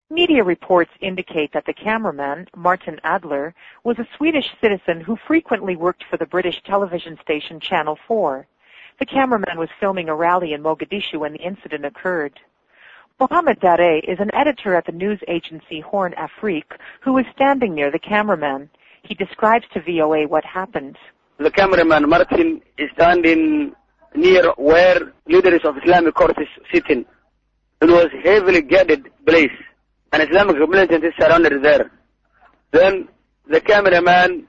Media reports indicate that the cameraman, Martin Adler, was a Swedish citizen who frequently worked for the British television station Channel 4. The cameraman was filming a rally in Mogadishu when the incident occurred. Mohamed Dareh is an editor at the news agency Horn Afrique who was standing near the cameraman. He describes to VOA what happened. The cameraman, Martin, is standing near where leaders of Islamic court is sitting. It was a heavily guarded place, and Islamic militants surrounded there. Then the cameraman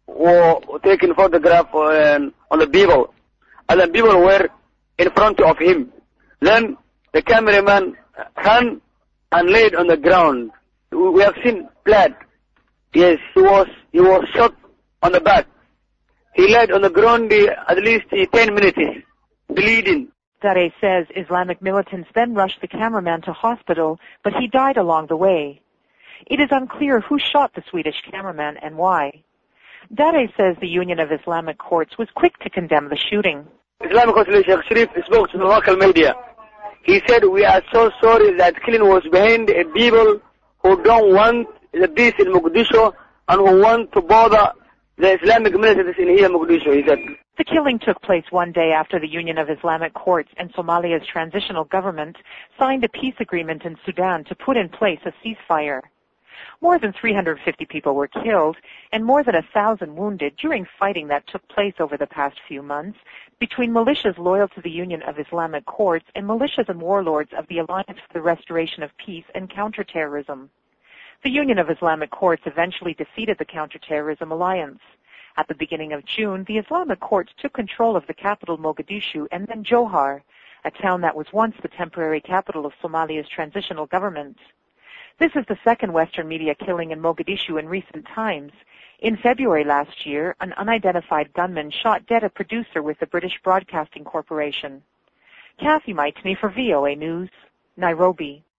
was taking photograph on the people, and the people were in front of him. Then the cameraman ran and laid on the ground. We have seen blood. Yes, he was shot on the back. He laid on the ground at least 10 minutes, bleeding. Dareh says Islamic militants then rushed the cameraman to hospital, but he died along the way. It is unclear who shot the Swedish cameraman and why. Dareh says the Union of Islamic Courts was quick to condemn the shooting. Islamic Court Sheikh Sharif spoke to the local media. He said, "We are so sorry that killing was behind people who don't want the peace in Mogadishu and who want to bother the Islamic militants in here, Mogadishu," he said. The killing took place one day after the Union of Islamic Courts and Somalia's transitional government signed a peace agreement in Sudan to put in place a ceasefire. More than 350 people were killed and more than 1,000 wounded during fighting that took place over the past few months between militias loyal to the Union of Islamic Courts and militias and warlords of the Alliance for the Restoration of Peace and Counterterrorism. The Union of Islamic Courts eventually defeated the Counterterrorism Alliance. At the beginning of June, the Islamic Courts took control of the capital Mogadishu and then Johar, a town that was once the temporary capital of Somalia's transitional government. This is the second Western media killing in Mogadishu in recent times. In February last year, an unidentified gunman shot dead a producer with the British Broadcasting Corporation. Kathy Maitney for VOA News, Nairobi.